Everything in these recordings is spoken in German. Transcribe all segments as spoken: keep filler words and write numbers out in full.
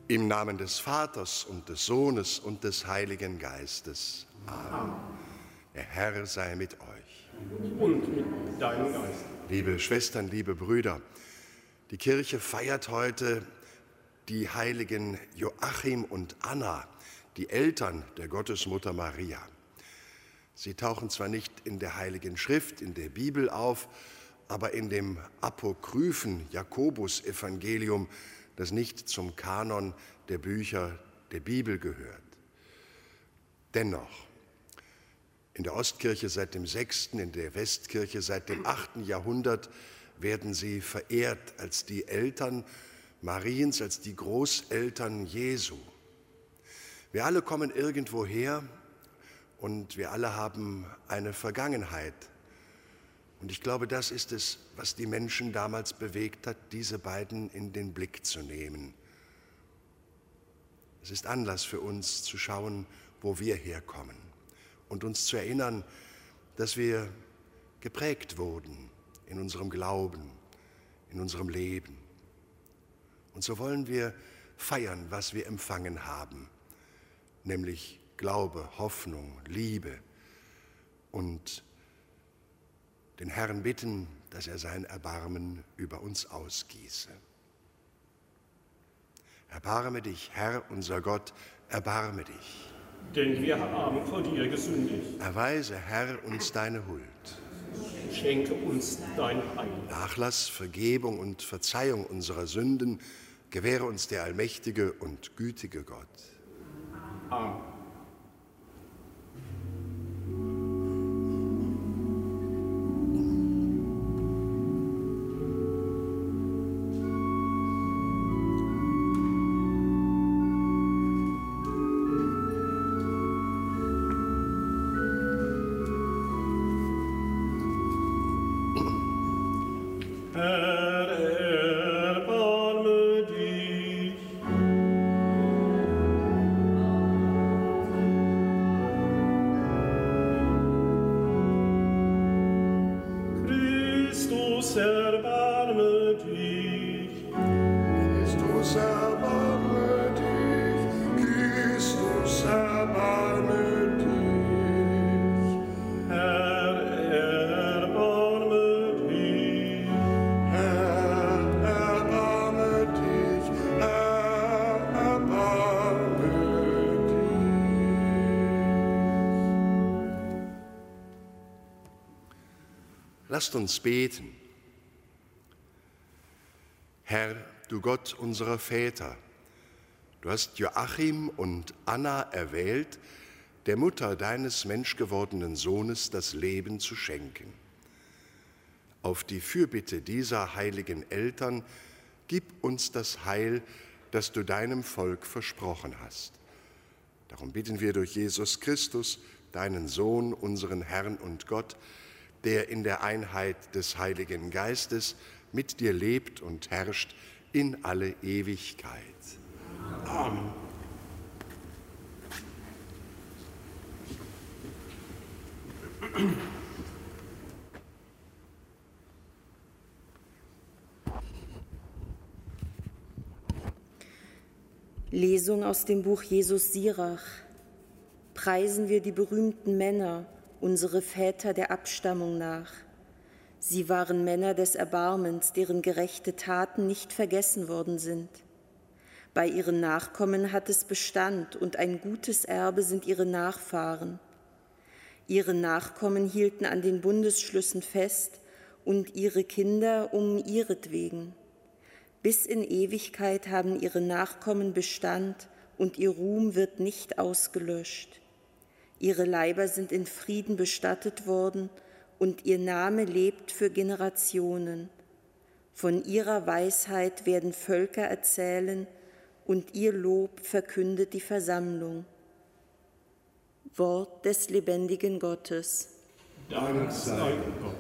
Im Namen des Vaters und des Sohnes und des Heiligen Geistes. Amen. Der Herr sei mit euch. Und mit deinem Geist. Liebe Schwestern, liebe Brüder, die Kirche feiert heute die heiligen Joachim und Anna, die Eltern der Gottesmutter Maria. Sie tauchen zwar nicht in der Heiligen Schrift, in der Bibel auf, aber in dem apokryphen Jakobus-Evangelium, das nicht zum Kanon der Bücher der Bibel gehört. Dennoch, in der Ostkirche seit dem sechsten, in der Westkirche seit dem achten Jahrhundert werden sie verehrt als die Eltern Mariens, als die Großeltern Jesu. Wir alle kommen irgendwo her und wir alle haben eine Vergangenheit. Und ich glaube, das ist es, was die Menschen damals bewegt hat, diese beiden in den Blick zu nehmen. Es ist Anlass für uns zu schauen, wo wir herkommen und uns zu erinnern, dass wir geprägt wurden in unserem Glauben, in unserem Leben. Und so wollen wir feiern, was wir empfangen haben, nämlich Glaube, Hoffnung, Liebe und den Herrn bitten, dass er sein Erbarmen über uns ausgieße. Erbarme dich, Herr, unser Gott, erbarme dich. Denn wir haben vor dir gesündigt. Erweise, Herr, uns deine Huld. Schenke uns dein Heil. Nachlass, Vergebung und Verzeihung unserer Sünden gewähre uns der allmächtige und gütige Gott. Amen. Lasst uns beten. Herr, du Gott unserer Väter, du hast Joachim und Anna erwählt, der Mutter deines menschgewordenen Sohnes das Leben zu schenken. Auf die Fürbitte dieser heiligen Eltern gib uns das Heil, das du deinem Volk versprochen hast. Darum bitten wir durch Jesus Christus, deinen Sohn, unseren Herrn und Gott, der in der Einheit des Heiligen Geistes mit dir lebt und herrscht in alle Ewigkeit. Amen. Lesung aus dem Buch Jesus Sirach. Preisen wir die berühmten Männer, unsere Väter der Abstammung nach. Sie waren Männer des Erbarmens, deren gerechte Taten nicht vergessen worden sind. Bei ihren Nachkommen hat es Bestand und ein gutes Erbe sind ihre Nachfahren. Ihre Nachkommen hielten an den Bundesschlüssen fest und ihre Kinder um ihretwegen. Bis in Ewigkeit haben ihre Nachkommen Bestand und ihr Ruhm wird nicht ausgelöscht. Ihre Leiber sind in Frieden bestattet worden und ihr Name lebt für Generationen. Von ihrer Weisheit werden Völker erzählen und ihr Lob verkündet die Versammlung. Wort des lebendigen Gottes. Dank sei Gott.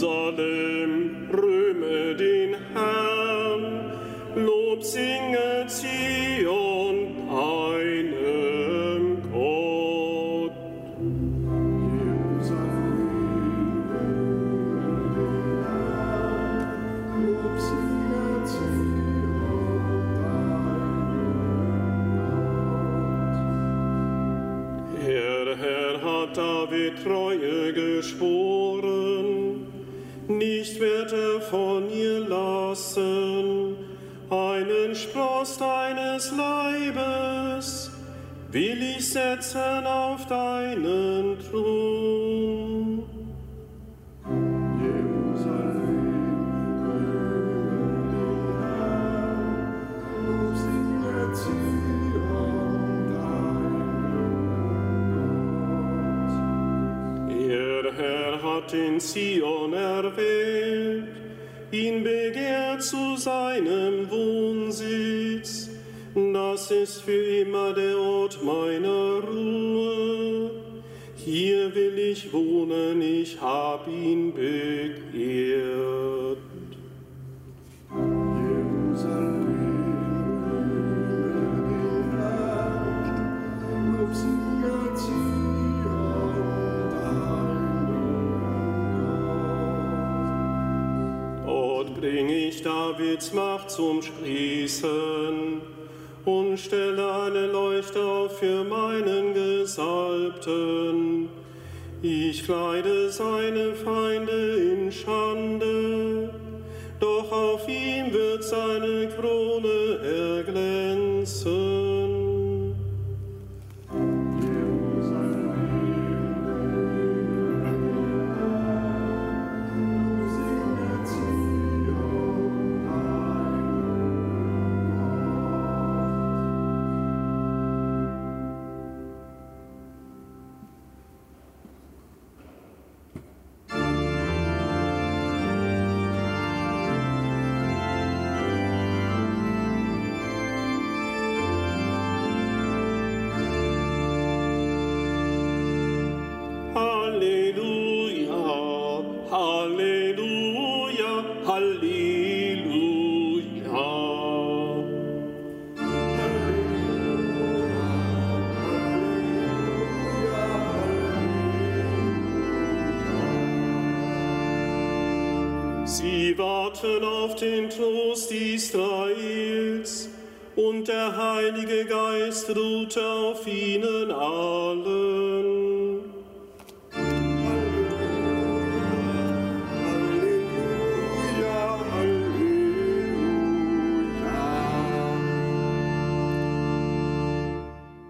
Jerusalem, rühme den Herrn, Lob singe Zion, deinem Gott. Lob singe Zion, deinem Gott. Der Herr hat David Treue geschworen, nicht wird er von ihr lassen. Einen Spross deines Leibes will ich setzen auf deinen Thron. Jerusalem, Lob singe Zion, deinem Gott. Der Herr hat in Zion erwählt, ihn begehrt zu seinem Wohnsitz. Das ist für immer der Ort meiner Ruhe. Hier will ich wohnen, ich hab ihn begehrt. Jerusalem, den Herrn, Lob singe Zion, deinem Gott. Dort bring ich Davids Macht zum Sprießen und stelle eine Leuchte auf für meinen Gesalbten. Ich kleide seine Feinde in Schande, doch auf ihm wird seine Krone erglänzen. Sie warten auf den Trost Israels, und der Heilige Geist ruht auf ihnen allen. Halleluja, Halleluja.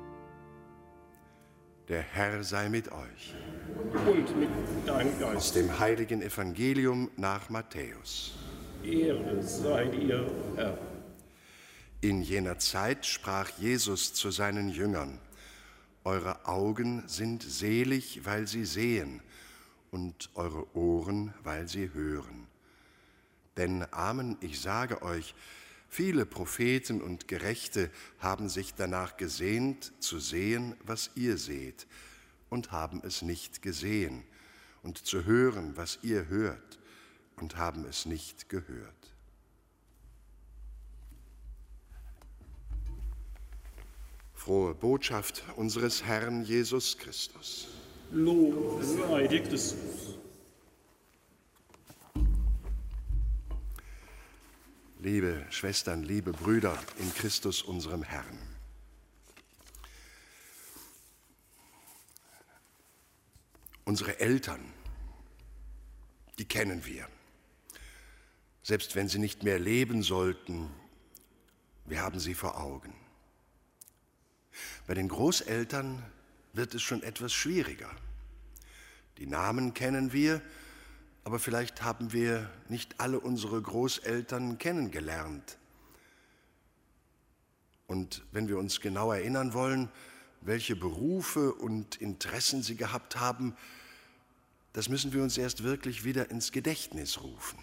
Der Herr sei mit euch. Und mit deinem Aus Geist. dem heiligen Evangelium nach Matthäus. Ehre sei dir, Herr. In jener Zeit sprach Jesus zu seinen Jüngern: Eure Augen sind selig, weil sie sehen, und eure Ohren, weil sie hören. Denn Amen, ich sage euch, viele Propheten und Gerechte haben sich danach gesehnt, zu sehen, was ihr seht, und haben es nicht gesehen, und zu hören, was ihr hört, und haben es nicht gehört. Frohe Botschaft unseres Herrn Jesus Christus. Lob sei dir Christus. Liebe Schwestern, liebe Brüder in Christus, unserem Herrn. Unsere Eltern, die kennen wir. Selbst wenn sie nicht mehr leben sollten, wir haben sie vor Augen. Bei den Großeltern wird es schon etwas schwieriger. Die Namen kennen wir, aber vielleicht haben wir nicht alle unsere Großeltern kennengelernt. Und wenn wir uns genau erinnern wollen, welche Berufe und Interessen sie gehabt haben, das müssen wir uns erst wirklich wieder ins Gedächtnis rufen.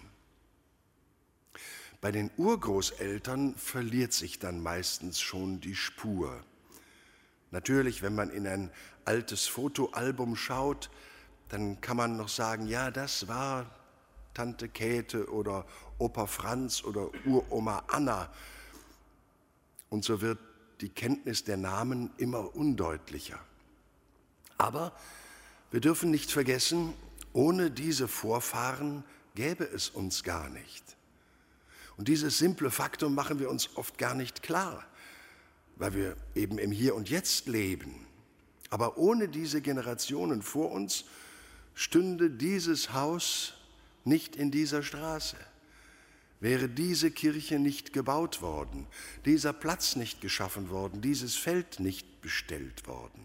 Bei den Urgroßeltern verliert sich dann meistens schon die Spur. Natürlich, wenn man in ein altes Fotoalbum schaut, dann kann man noch sagen, ja, das war Tante Käthe oder Opa Franz oder Uroma Anna. Und so wird die Kenntnis der Namen immer undeutlicher. Aber wir dürfen nicht vergessen, ohne diese Vorfahren gäbe es uns gar nicht. Und dieses simple Faktum machen wir uns oft gar nicht klar, weil wir eben im Hier und Jetzt leben. Aber ohne diese Generationen vor uns stünde dieses Haus nicht in dieser Straße, wäre diese Kirche nicht gebaut worden, dieser Platz nicht geschaffen worden, dieses Feld nicht bestellt worden.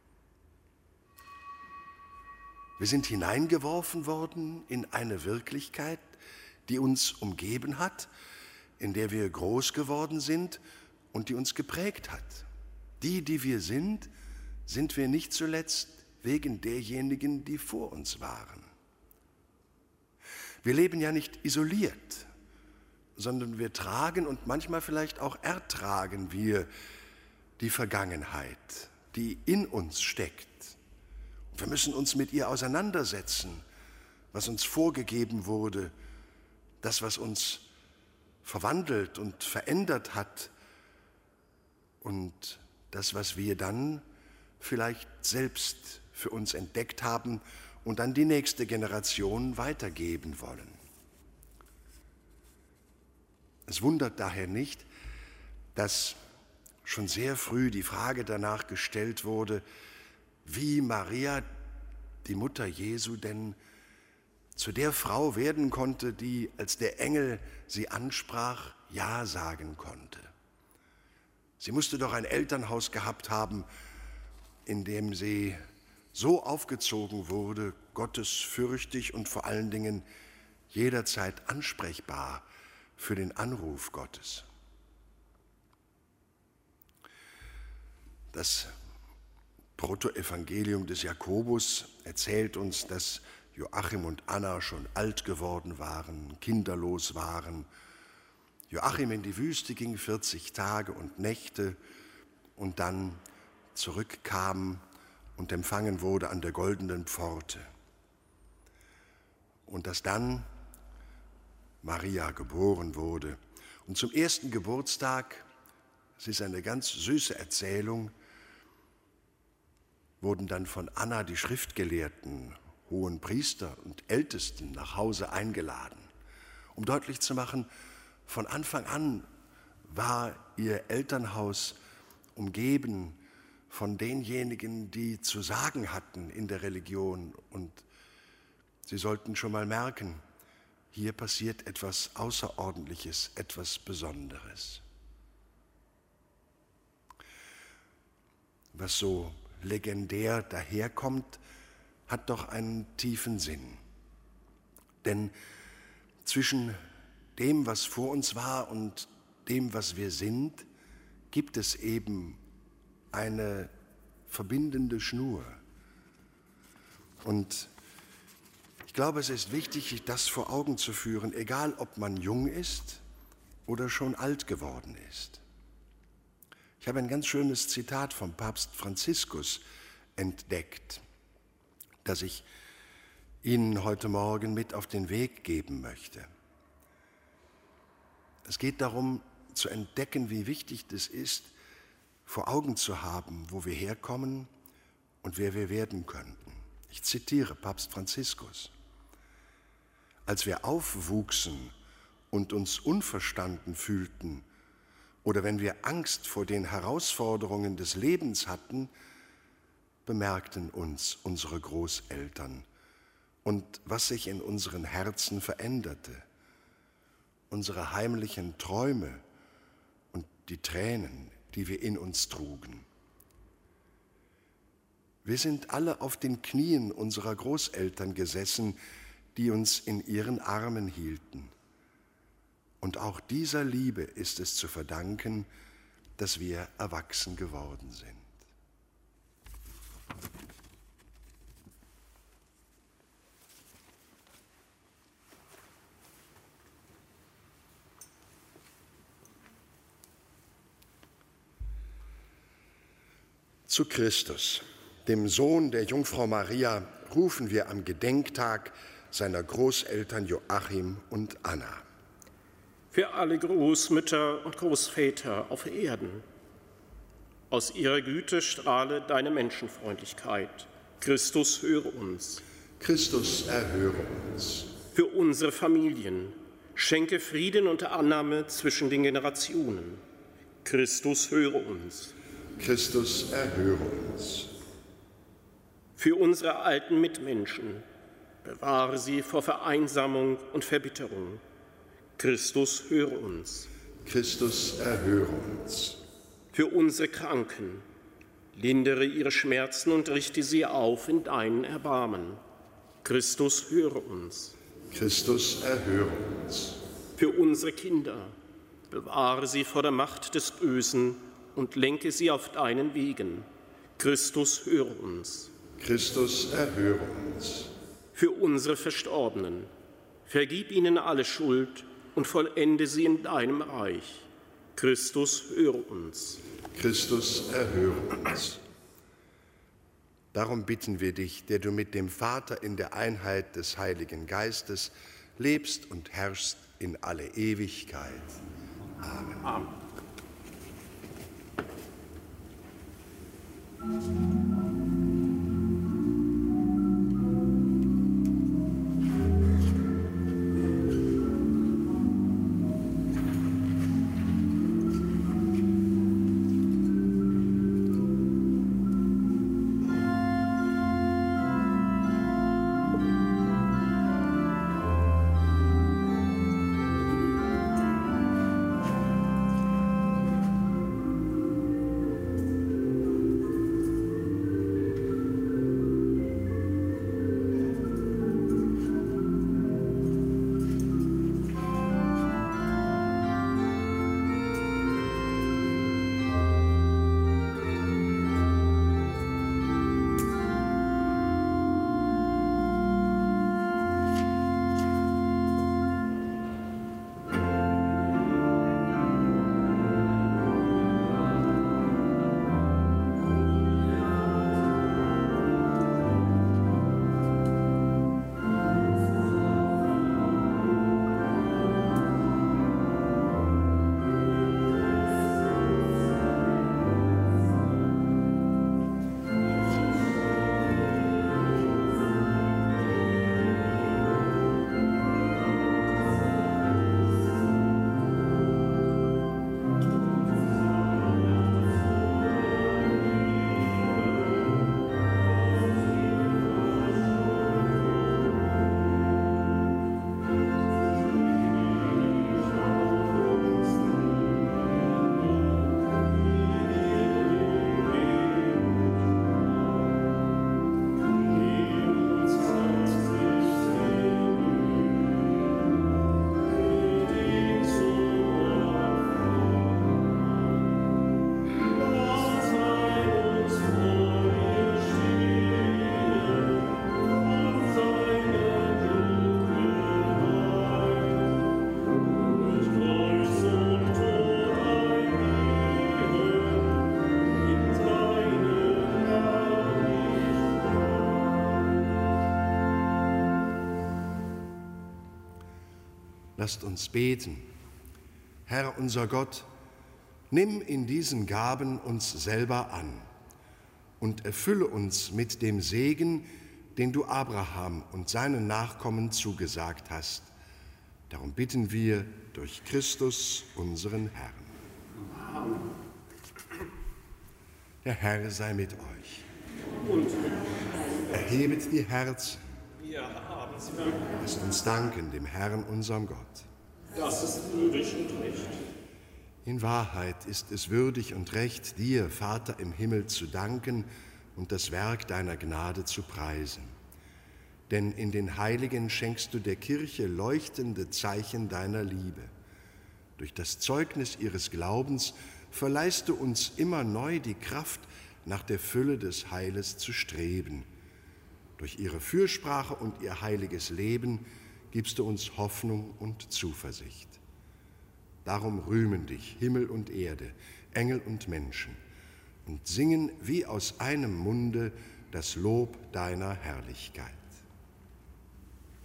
Wir sind hineingeworfen worden in eine Wirklichkeit, die uns umgeben hat, in der wir groß geworden sind und die uns geprägt hat. Die, die wir sind, sind wir nicht zuletzt wegen derjenigen, die vor uns waren. Wir leben ja nicht isoliert, sondern wir tragen und manchmal vielleicht auch ertragen wir die Vergangenheit, die in uns steckt. Und wir müssen uns mit ihr auseinandersetzen, was uns vorgegeben wurde, das, was uns verwandelt und verändert hat und das, was wir dann vielleicht selbst für uns entdeckt haben und an die nächste Generation weitergeben wollen. Es wundert daher nicht, dass schon sehr früh die Frage danach gestellt wurde, wie Maria, die Mutter Jesu, denn zu der Frau werden konnte, die, als der Engel sie ansprach, Ja sagen konnte. Sie musste doch ein Elternhaus gehabt haben, in dem sie so aufgezogen wurde, gottesfürchtig und vor allen Dingen jederzeit ansprechbar für den Anruf Gottes. Das Protoevangelium des Jakobus erzählt uns, dass Joachim und Anna schon alt geworden waren, kinderlos waren. Joachim in die Wüste ging vierzig Tage und Nächte und dann zurückkam und empfangen wurde an der goldenen Pforte. Und dass dann Maria geboren wurde. Und zum ersten Geburtstag, es ist eine ganz süße Erzählung, wurden dann von Anna die Schriftgelehrten, hohen Priester und Ältesten nach Hause eingeladen, um deutlich zu machen, von Anfang an war ihr Elternhaus umgeben von denjenigen, die zu sagen hatten in der Religion. Und sie sollten schon mal merken, hier passiert etwas Außerordentliches, etwas Besonderes. Was so legendär daherkommt, hat doch einen tiefen Sinn. Denn zwischen dem, was vor uns war und dem, was wir sind, gibt es eben eine verbindende Schnur. Und ich glaube, es ist wichtig, das vor Augen zu führen, egal ob man jung ist oder schon alt geworden ist. Ich habe ein ganz schönes Zitat vom Papst Franziskus entdeckt, das ich Ihnen heute Morgen mit auf den Weg geben möchte. Es geht darum, zu entdecken, wie wichtig es ist, vor Augen zu haben, wo wir herkommen und wer wir werden könnten. Ich zitiere Papst Franziskus. Als wir aufwuchsen und uns unverstanden fühlten oder wenn wir Angst vor den Herausforderungen des Lebens hatten, bemerkten uns unsere Großeltern und was sich in unseren Herzen veränderte, unsere heimlichen Träume und die Tränen, die wir in uns trugen. Wir sind alle auf den Knien unserer Großeltern gesessen, die uns in ihren Armen hielten. Und auch dieser Liebe ist es zu verdanken, dass wir erwachsen geworden sind. Zu Christus, dem Sohn der Jungfrau Maria, rufen wir am Gedenktag seiner Großeltern Joachim und Anna. Für alle Großmütter und Großväter auf Erden. Aus ihrer Güte strahle deine Menschenfreundlichkeit. Christus, höre uns. Christus, erhöre uns. Für unsere Familien schenke Frieden und Annahme zwischen den Generationen. Christus, höre uns. Christus, erhöre uns. Für unsere alten Mitmenschen bewahre sie vor Vereinsamung und Verbitterung. Christus, höre uns. Christus, erhöre uns. Für unsere Kranken lindere ihre Schmerzen und richte sie auf in deinen Erbarmen. Christus, höre uns. Christus, erhöre uns. Für unsere Kinder bewahre sie vor der Macht des Bösen und lenke sie auf deinen Wegen. Christus, höre uns. Christus, erhöre uns. Für unsere Verstorbenen vergib ihnen alle Schuld und vollende sie in deinem Reich. Christus, höre uns. Christus, erhöre uns. Darum bitten wir dich, der du mit dem Vater in der Einheit des Heiligen Geistes lebst und herrschst in alle Ewigkeit. Amen. Amen. Lasst uns beten. Herr unser Gott, nimm in diesen Gaben uns selber an und erfülle uns mit dem Segen, den du Abraham und seinen Nachkommen zugesagt hast. Darum bitten wir durch Christus, unseren Herrn. Amen. Der Herr sei mit euch. Und Erhebet die Herzen. wir haben sie. Lasst uns danken dem Herrn, unserem Gott. Das ist würdig und recht. In Wahrheit ist es würdig und recht, dir, Vater im Himmel, zu danken und das Werk deiner Gnade zu preisen. Denn in den Heiligen schenkst du der Kirche leuchtende Zeichen deiner Liebe. Durch das Zeugnis ihres Glaubens verleihst du uns immer neu die Kraft, nach der Fülle des Heiles zu streben. Durch ihre Fürsprache und ihr heiliges Leben gibst du uns Hoffnung und Zuversicht. Darum rühmen dich Himmel und Erde, Engel und Menschen und singen wie aus einem Munde das Lob deiner Herrlichkeit.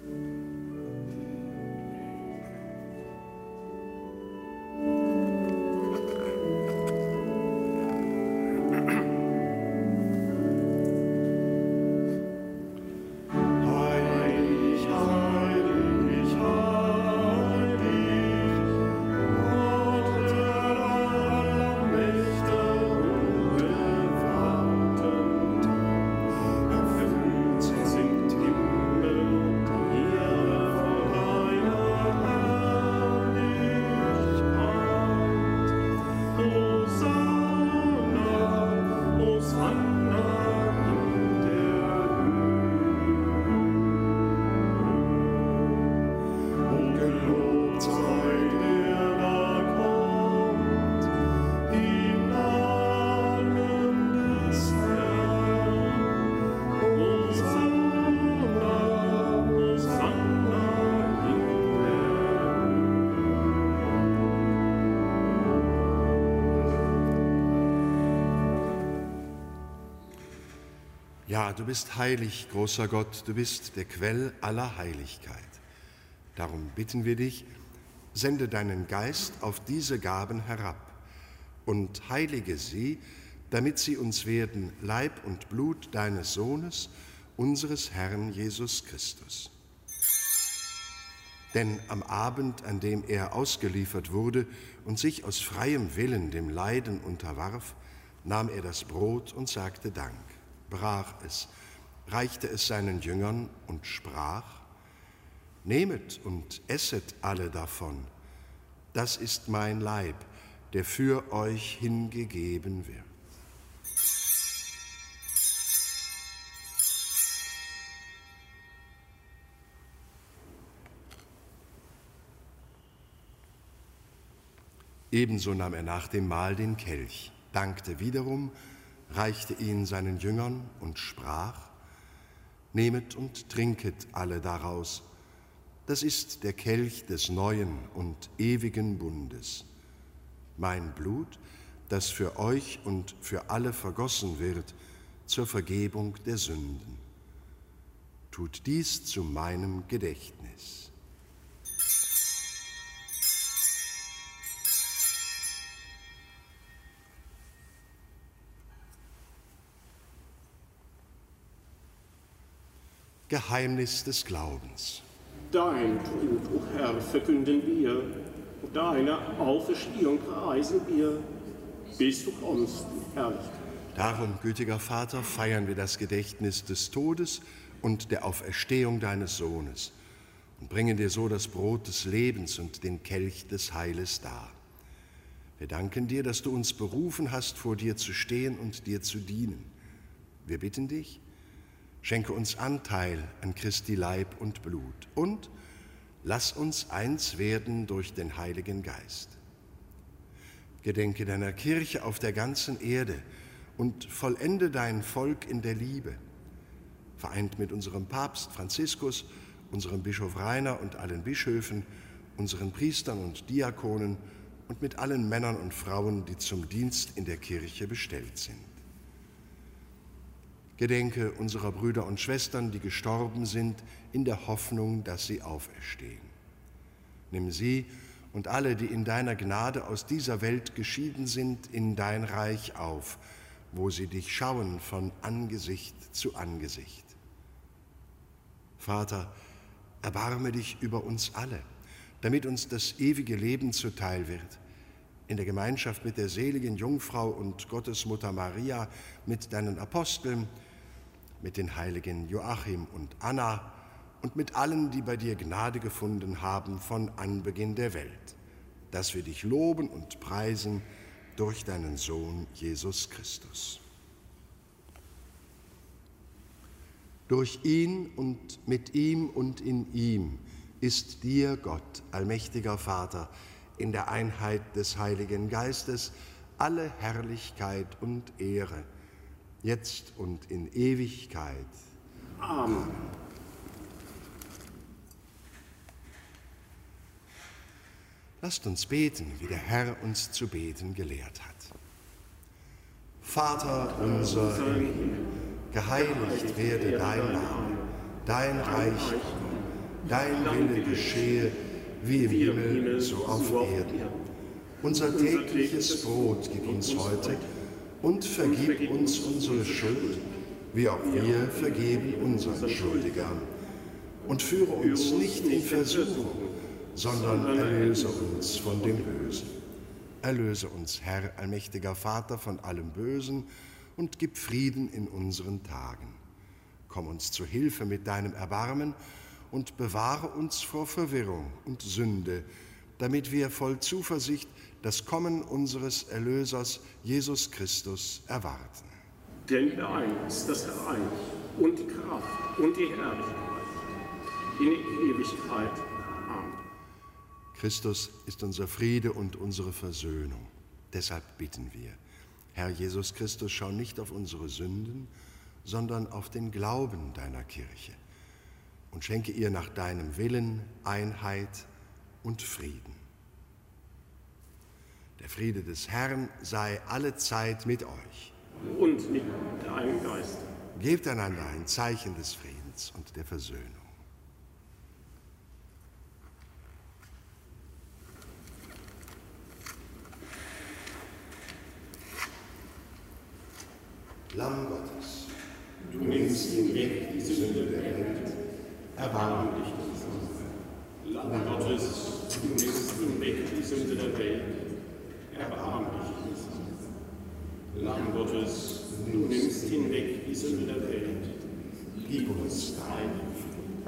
Ja, du bist heilig, großer Gott, du bist der Quell aller Heiligkeit. Darum bitten wir dich, sende deinen Geist auf diese Gaben herab und heilige sie, damit sie uns werden Leib und Blut deines Sohnes, unseres Herrn Jesus Christus. Denn am Abend, an dem er ausgeliefert wurde und sich aus freiem Willen dem Leiden unterwarf, nahm er das Brot und sagte Dank, brach es, reichte es seinen Jüngern und sprach: Nehmet und esset alle davon, das ist mein Leib, der für euch hingegeben wird. Ebenso nahm er nach dem Mahl den Kelch, dankte wiederum, reichte ihn seinen Jüngern und sprach: Nehmet und trinket alle daraus, das ist der Kelch des neuen und ewigen Bundes. Mein Blut, das für euch und für alle vergossen wird zur Vergebung der Sünden. Tut dies zu meinem Gedächtnis. Geheimnis des Glaubens. Dein Tod, o Herr, verkünden wir, deine Auferstehung preisen wir, bis du kommst, Herrlichkeit. Darum, gütiger Vater, feiern wir das Gedächtnis des Todes und der Auferstehung deines Sohnes und bringen dir so das Brot des Lebens und den Kelch des Heiles dar. Wir danken dir, dass du uns berufen hast, vor dir zu stehen und dir zu dienen. Wir bitten dich, schenke uns Anteil an Christi Leib und Blut und lass uns eins werden durch den Heiligen Geist. Gedenke deiner Kirche auf der ganzen Erde und vollende dein Volk in der Liebe, vereint mit unserem Papst Franziskus, unserem Bischof Rainer und allen Bischöfen, unseren Priestern und Diakonen und mit allen Männern und Frauen, die zum Dienst in der Kirche bestellt sind. Gedenke unserer Brüder und Schwestern, die gestorben sind, in der Hoffnung, dass sie auferstehen. Nimm sie und alle, die in deiner Gnade aus dieser Welt geschieden sind, in dein Reich auf, wo sie dich schauen von Angesicht zu Angesicht. Vater, erbarme dich über uns alle, damit uns das ewige Leben zuteil wird, in der Gemeinschaft mit der seligen Jungfrau und Gottesmutter Maria, mit deinen Aposteln, mit den heiligen Joachim und Anna und mit allen, die bei dir Gnade gefunden haben von Anbeginn der Welt, dass wir dich loben und preisen durch deinen Sohn Jesus Christus. Durch ihn und mit ihm und in ihm ist dir, Gott, allmächtiger Vater, in der Einheit des Heiligen Geistes alle Herrlichkeit und Ehre, jetzt und in Ewigkeit. Amen. Lasst uns beten, wie der Herr uns zu beten gelehrt hat. Vater unser im Himmel, geheiligt werde dein Name, dein Reich komme, dein Wille geschehe, wie im Himmel, so auf Erden. Unser tägliches Brot gib uns heute und vergib uns unsere Schuld, wie auch wir vergeben unseren Schuldigern. Und führe uns nicht in Versuchung, sondern erlöse uns von dem Bösen. Erlöse uns, Herr, allmächtiger Vater, von allem Bösen und gib Frieden in unseren Tagen. Komm uns zu Hilfe mit deinem Erbarmen und bewahre uns vor Verwirrung und Sünde, damit wir voll Zuversicht das Kommen unseres Erlösers Jesus Christus erwarten. Denn dein ist das Reich und die Kraft und die Herrlichkeit in Ewigkeit. Amen. Christus ist unser Friede und unsere Versöhnung. Deshalb bitten wir, Herr Jesus Christus, schau nicht auf unsere Sünden, sondern auf den Glauben deiner Kirche und schenke ihr nach deinem Willen Einheit und Frieden. Der Friede des Herrn sei allezeit mit euch. Und mit deinem Geist. Gebt einander ein Zeichen des Friedens und der Versöhnung. Lamm Gottes, du nimmst hinweg die Sünde der Welt, erbarme dich unser. Lamm Gottes, du nimmst hinweg die Sünde der Welt, erbarme dich unser. Lamm Gottes, du nimmst hinweg die Sünde der Welt, gib uns dein Frieden.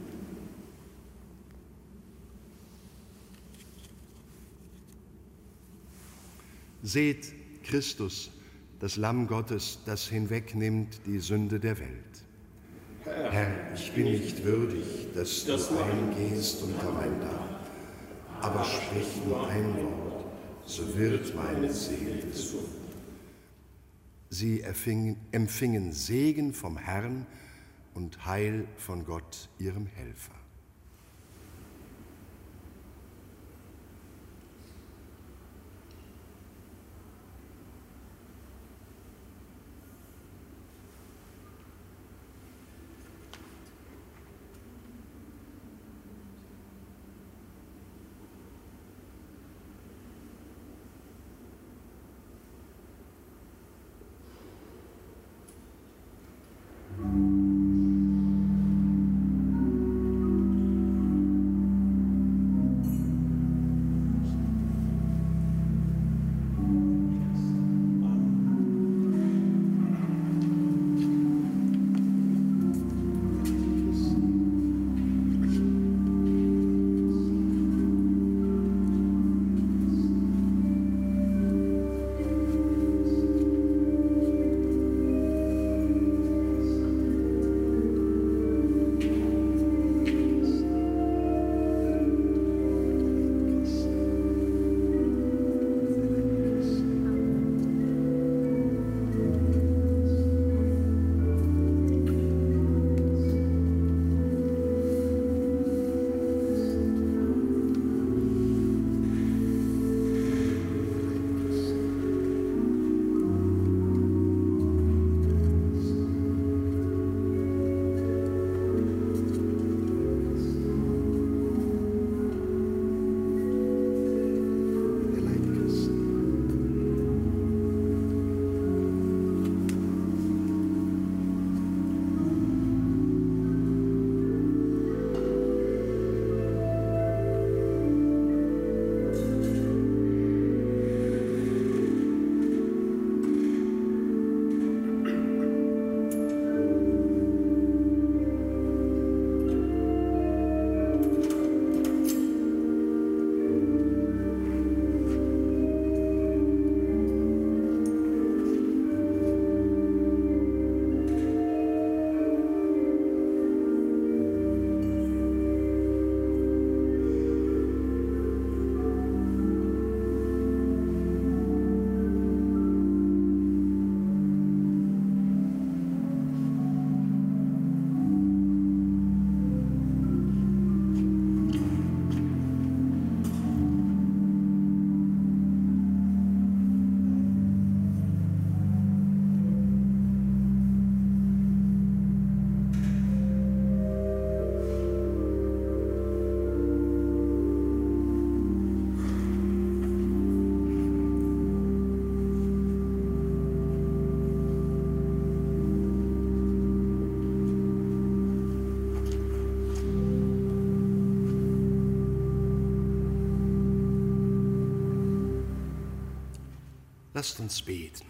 Seht Christus, das Lamm Gottes, das hinwegnimmt die Sünde der Welt. Herr, ich bin nicht würdig, dass du eingehst unter mein Dach, aber sprich nur ein Wort, so wird meine Seele gesund. Sie erfingen, empfingen Segen vom Herrn und Heil von Gott, ihrem Helfer. Lasst uns beten.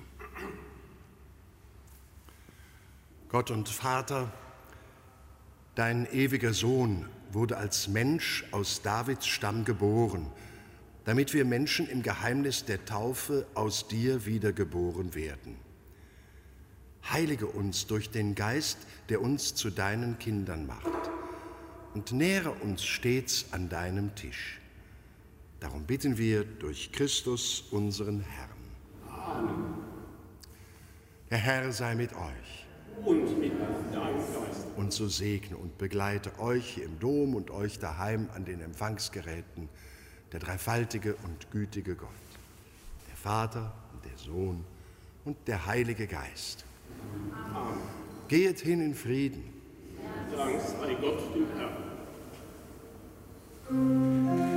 Gott und Vater, dein ewiger Sohn wurde als Mensch aus Davids Stamm geboren, damit wir Menschen im Geheimnis der Taufe aus dir wiedergeboren werden. Heilige uns durch den Geist, der uns zu deinen Kindern macht, und nähre uns stets an deinem Tisch. Darum bitten wir durch Christus, unseren Herrn. Amen. Der Herr sei mit euch. Und mit deinem Geist. Und so segne und begleite euch hier im Dom und euch daheim an den Empfangsgeräten der dreifaltige und gütige Gott, der Vater und der Sohn und der Heilige Geist. Amen. Gehet hin in Frieden. Dank sei Gott dem Herrn.